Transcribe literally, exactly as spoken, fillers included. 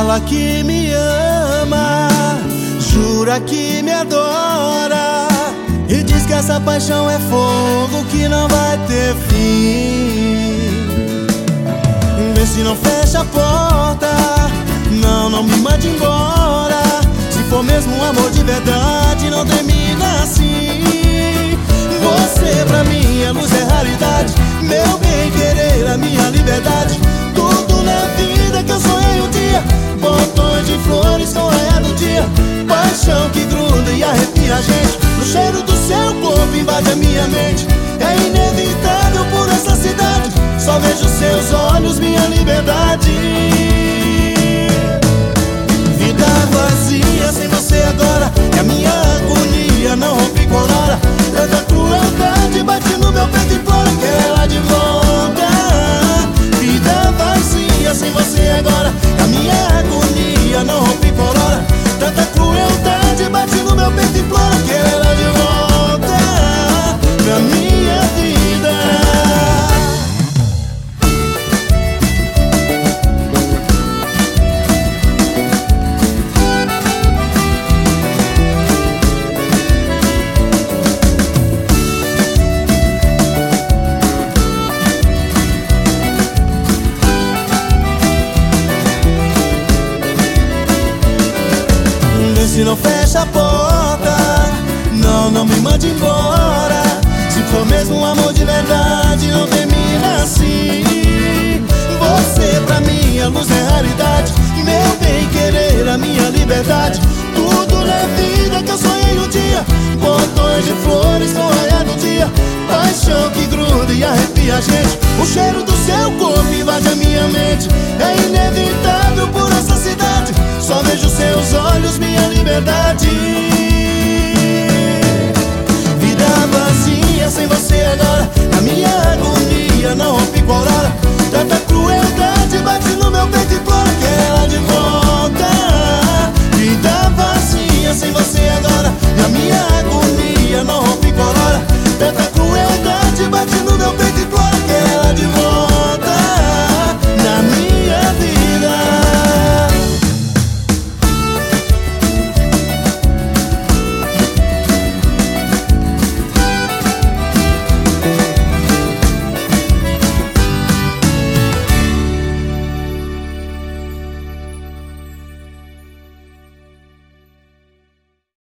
Fala que me ama, jura que me adora, e diz que essa paixão é fogo que não vai ter fim. Vê se não fecha a porta, não, não me mande embora. Se for mesmo um amor de verdade, não termina assim. Você pra mim é luz, é raridade, meu bem querer, a minha liberdade. Tudo na vida que eu sonhei um dia, botões de flores com o raiar do dia. Paixão que gruda e arrepia a gente, o cheiro do seu corpo invade a minha mente. É inevitável por essa cidade, só vejo seus olhos, minha liberdade. Vida vazia sem você agora, é a minha agonia, não rompe com a hora. Tanta crueldade bate no meu peito e implora, quer ela de volta. Vida vazia sem você agora, é a minha agonia, não rompe com a hora. Tanta crueldade bate no meu peito e implora, quer ela de volta pra minha vida. Se não fecha a porta, não, não me mande embora. Se for mesmo um amor de verdade, não termina assim. Você pra mim é luz, é raridade, meu bem querer, a minha liberdade. Tudo na vida que eu sonhei um dia, botões de flores com o raiar do dia. Paixão que gruda e arrepia a gente, o cheiro do seu corpo invade a minha mente. É inevitável